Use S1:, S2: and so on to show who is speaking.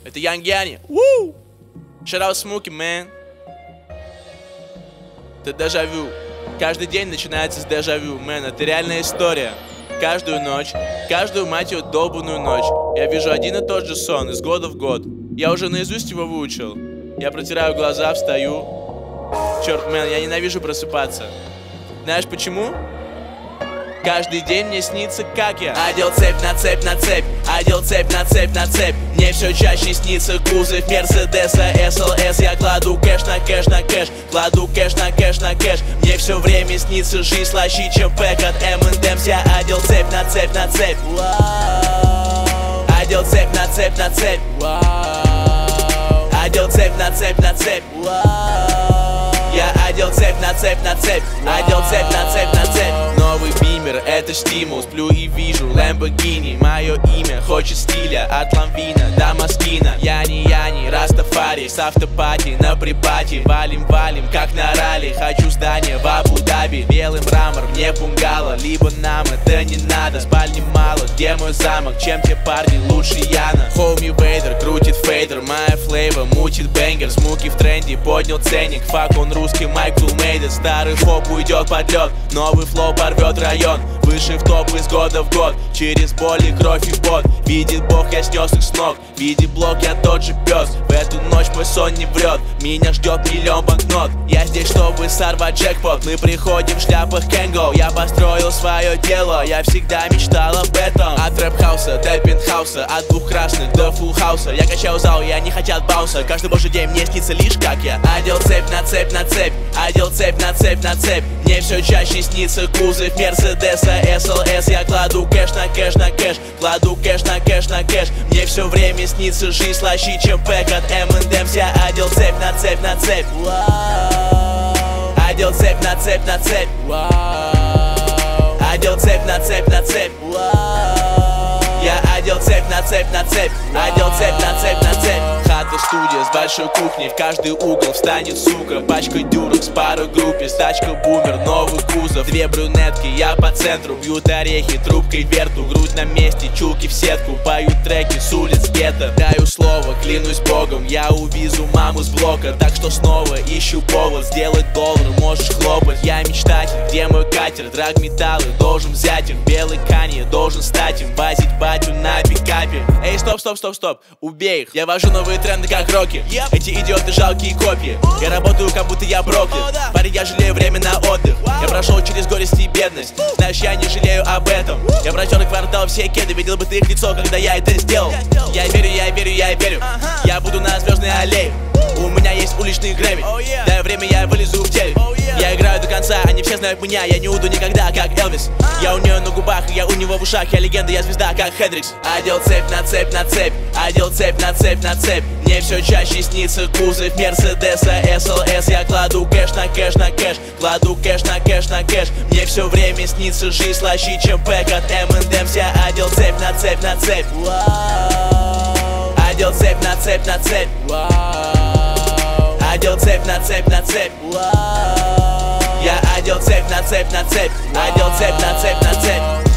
S1: Это Young Yanni. Shout out Smokey, man. Это дежавю. Каждый день начинается с дежавю, мэн. Это реальная история. Каждую ночь, каждую, мать ее, долбанную ночь я вижу один и тот же сон из года в год. Я уже наизусть его выучил. Я протираю глаза, встаю. Черт, мэн, я ненавижу просыпаться. Знаешь почему? Каждый день мне снится, как я одел цепь на цепь на цепь, одел цепь на цепь на цепь. Мне все чаще снится кузов Мерседеса СЛС. Я кладу кэш на кэш на кэш, кладу кэш на кэш на кэш. Мне все время снится жизнь слаще, чем пэк от M&M's. Я одел цепь на цепь на цепь, одел цепь на цепь на цепь, одел цепь на цепь на цепь. Я одел цепь на цепь на цепь, одел цепь на цепь на цепь. Новый бимер, это стимул, сплю и вижу Lamborghini. Мое имя хочет стиля, от ламвина до Москина. Яни, Растафари, с автопати на припати. Валим, как на ралли, хочу здание в Абу-Даби. Белый мрамор, мне пунгало, либо нам это не надо. Спальни мало, где мой замок, чем те парни лучше Яна. Хоуми Вейдер, крутит фейдер, моя флейва, мутит бенгер. Смуки в тренде, поднял ценник, фак он русский, Майкл Мейден. Старый хоп уйдет под лед, новый флоу порвет район. Выше в топ из года в год, через боль и кровь и пот. Видит Бог, я снес их с ног, видит блок, я тот же пес. В эту ночь мой сон не врет, меня ждет миллион банкнот. Я здесь, чтобы сорвать джекпот, мы приходим в шляпах Кэнго. Я построил свое дело, я всегда мечтал об этом. От рэп-хауса до пентхауса, от двух красных до фулл-хауса. Я качаю зал, я не хотят бауса, каждый божий день мне снится лишь как я одел цепь на цепь на цепь, одел цепь на цепь на цепь. Мне все чаще снится кузов Мерседеса СЛС. Я кладу кэш на кэш на кэш, кладу кэш на кэш на кэш. Мне все время снится жизнь слаще, чем пэк от M&M's. Я одел цепь на цепь на цепь, одел цепь на цепь на цепь, одел цепь на цепь на цепь. Я одел цепь на цепь на цепь, одел цепь на цепь на цепь. Хата, студия с большой кухней, в каждый угол встанет сука. Пачка дюрекс, пара группис, тачка бумер, новый кузов. Две брюнетки, я по центру, бьют орехи, трубкой верту. Грудь на месте, чулки в сетку, поют треки с улиц гетто. Даю слово, клянусь богом, я увезу маму с блока. Так что снова ищу повод, сделать доллар, можешь хлопать. Я мечтатель, где мой катер, драгметаллы, должен взять их. Белый Канье, должен стать им, базить батю на пикапе. Эй, стоп, убей их. Я вожу новые тренды, как Рокки. Эти идиоты жалкие копии. Я работаю, как будто я проклят. Парень, я жалею время на отдых. Я прошел через горести и бедность. Знаешь, я не жалею об этом. Я протер квартал, все кеды. Видел бы ты их лицо, когда я это сделал. Я верю. Я буду на звездной аллее. У меня есть уличный Грэмми. Дай время, я вылезу в телек. Я играю до конца, они все знают меня. Я не уйду никогда, как Элвис. Я у нее на губах, я у него в ушах. Я легенда, я звезда, как Хендрикс. Одел цепь на цепь на цепь, одел цепь на цепь на цепь. Мне все чаще снится кузов Мерседеса СЛС. Я кладу кэш на кэш на кэш, кладу кэш на кэш на кэш. Мне все время снится жизнь слаще, чем пэк от M&M's. Я одел цепь на цепь на цепь, одел цепь на цепь на цепь, одел цепь на цепь на цепь. Я одел цепь на цепь на цепь, одел цепь на цепь на цепь.